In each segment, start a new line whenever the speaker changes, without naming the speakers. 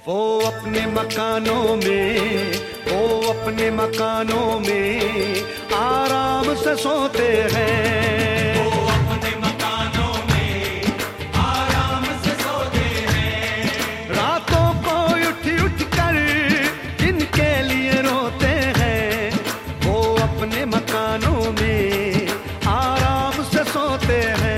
वो अपने मकानों में आराम से सोते हैं।
वो अपने मकानों में आराम से सोते हैं।
रातों को उठ कर जिनके लिए रोते हैं, वो अपने मकानों में आराम से सोते हैं।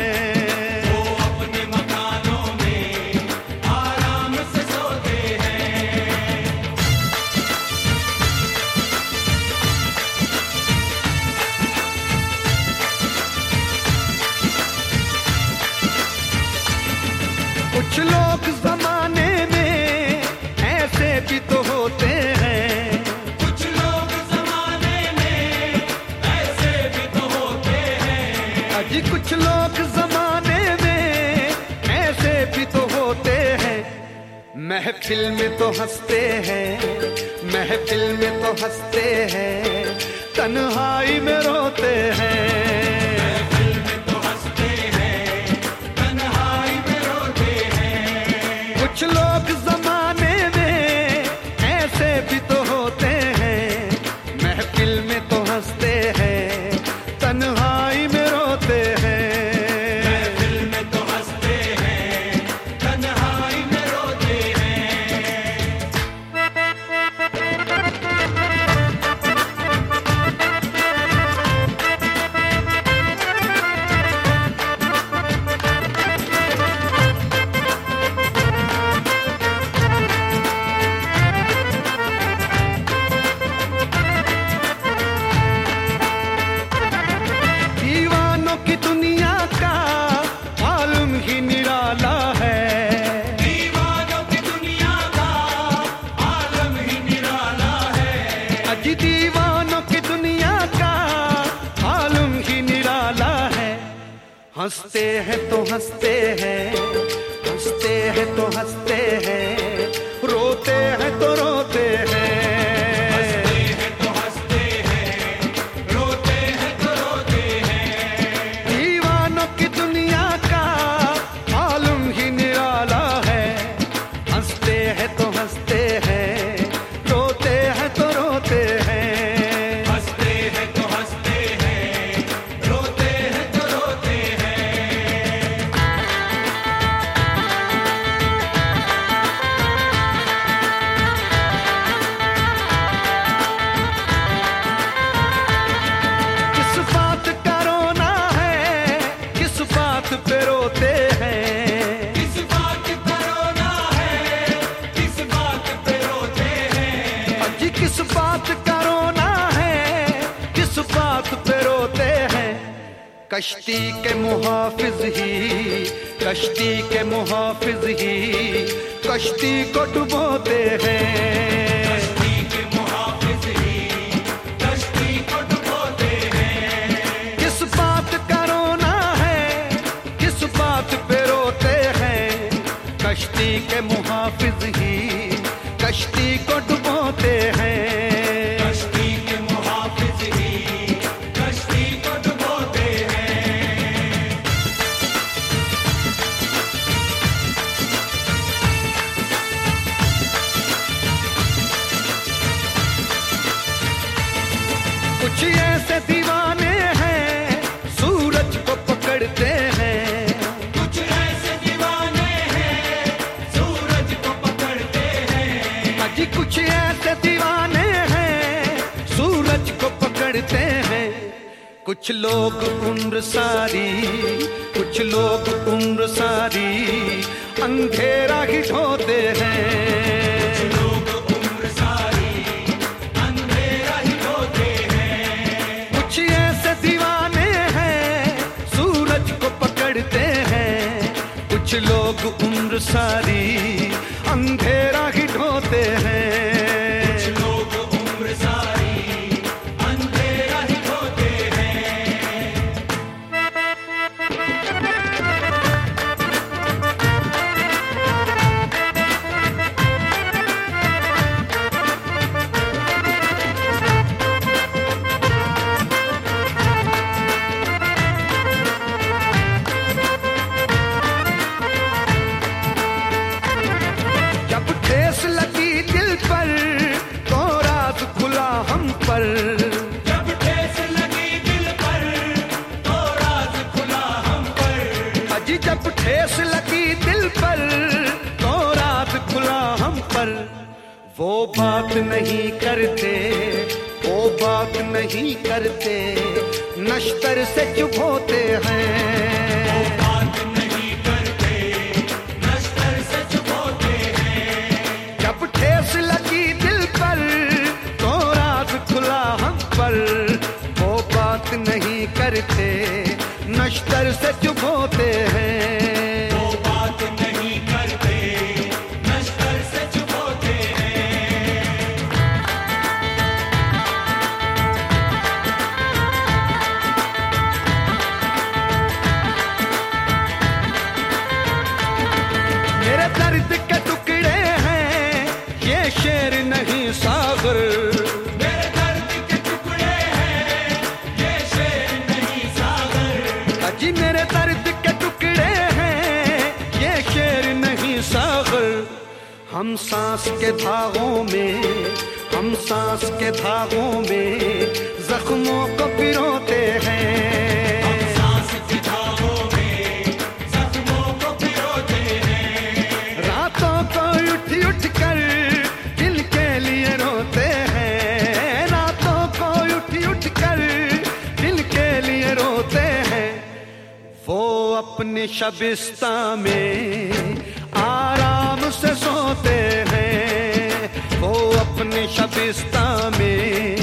कुछ लोग जमाने में ऐसे भी तो होते हैं।
कुछ लोग जमाने में ऐसे भी तो होते हैं।
अजी कुछ लोग जमाने में ऐसे भी तो होते हैं। महफिल में तो हंसते हैं, तन्हाई में रोते हैं। कुछ लोग जमाने में ऐसे भी तो होते हैं। महफिल में तो हंसते हैं, तन्हाई में रोते हैं।
महफिल में तो हंसते हैं, तन्हाई में रोते
दीवानों की दुनिया का आलम ही निराला है। हंसते हैं तो हंसते हैं, रोते हैं तो रोते हैं।
हंसते हैं तो हंसते हैं, रोते हैं तो रोते हैं।
दीवानों की दुनिया का आलम ही निराला है। हंसते हैं तो हंसते हैं, रोते हैं तो रोते हैं। किस बात का रोना है, किस बात पे रोते हैं। कश्ती के मुहाफिज ही कश्ती को डुबोते हैं।
कश्ती के मुहाफिज ही कश्ती को डुबोते हैं।
किस बात का रोना है, किस बात पे रोते हैं। कश्ती के मुहाफिज ही कश्ती को डुबोते हैं।
कश्ती के मुहाफिज ही कश्ती को डुबोते हैं। कुछ ऐसे दीवाने हैं, सूरज को पकड़ते हैं। कुछ ऐसे दीवाने हैं, सूरज को पकड़ते हैं।
अजी कुछ ऐसे दीवाने हैं, सूरज को पकड़ते हैं। कुछ लोग उम्र सारी अंधेरा ही ढोते हैं।
कुछ लोग उम्र सारी अंधेरा ही ढोते हैं।
कुछ ऐसे दीवाने हैं, सूरज को पकड़ते हैं। कुछ लोग उम्र सारी अंधेरा ही ढोते हैं।
कुछ लोग उम्र सारी अंधेरा ही ढोते हैं।
जब वो बात नहीं करते, वो बात नहीं करते, नश्तर से चुप होते हैं।
वो बात नहीं करते, नश्तर से चुप होते हैं।
जब ठेस लगी दिल पर तो राज खुला हम पर। वो बात नहीं करते, नश्तर से चुप होते हैं।
वो बात नहीं करते, नश्तर से चुप होते हैं।
मेरे दर्द के टुकड़े हैं ये शेर नहीं सागर।
मेरे दर्द के टुकड़े हैं ये शेर नहीं सागर।
अजी मेरे दर्द के टुकड़े हैं ये शेर नहीं सागर। हम सांस के धागों में, हम सांस के धागों में जख्मों को पिरोते हैं।
हम सांस के धागों में जख्मों को पिरोते हैं।
रातों को उठ उठ कर दिल के लिए रोते हैं। रातों को उठ उठ कर दिल के लिए रोते हैं। वो अपने शबिस्ता में आराम से सोते हैं। वो अपने शबिस्ता में